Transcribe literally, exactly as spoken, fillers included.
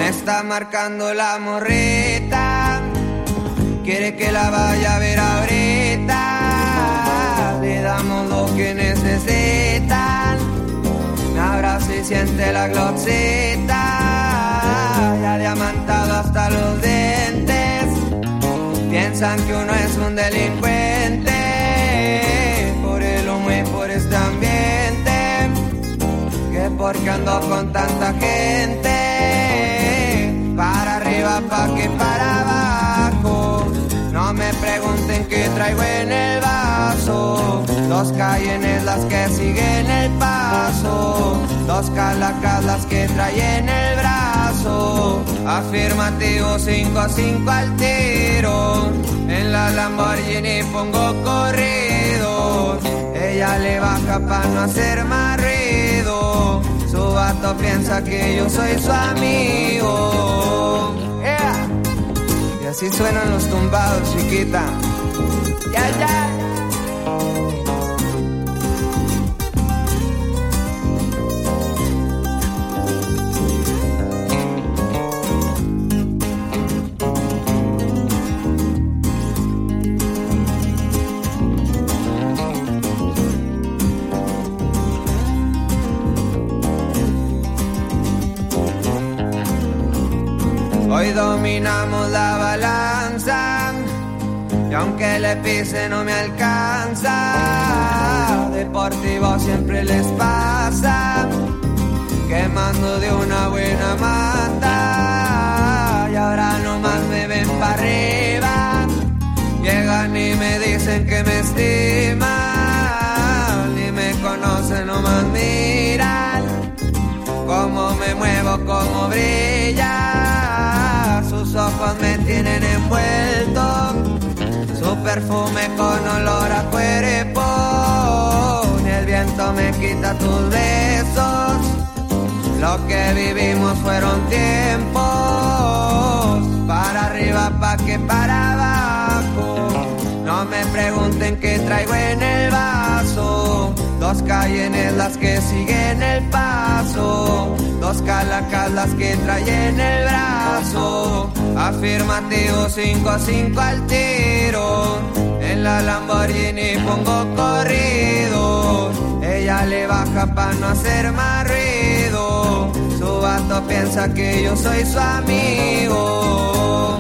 Me está marcando la morrita, quiere que la vaya a ver ahorita. Le damos lo que necesitan, me abraza y siente la glopsita. Ya diamantado hasta los dientes, piensan que uno es un delincuente, por el humo y por este ambiente, que porque ando con tanta gente. Para arriba pa' que para abajo, no me pregunten qué traigo en el vaso. Dos Cayennes las que siguen el paso, dos calacas las que trae en el brazo. Afirmativo, cinco a cinco al tiro, en la Lamborghini pongo corridos. Ella le baja pa' no hacer más ruido, su vato piensa que yo soy su amigo. Yeah. Y así suenan los tumbados, chiquita. Ya, ya. Hoy dominamos la balanza, y aunque le pise no me alcanza. Deportivo siempre les pasa, quemando de una buena mata. Y ahora nomás me ven pa' arriba, llegan y me dicen que me estiman. Ni me conocen, nomás miran cómo me muevo, cómo brilla. Sus ojos me tienen envuelto, su perfume con olor a cuerpo. Ni el viento me quita tus besos, lo que vivimos fueron tiempos. Para arriba pa' que para abajo, no me pregunten qué traigo en el vaso. Dos Cayennes las que siguen el paso, dos calacas las que trae en el brazo. Afirmativo, cinco a cinco al tiro, en la Lamborghini pongo corrido. Ella le baja pa' no hacer más ruido, su vato piensa que yo soy su amigo.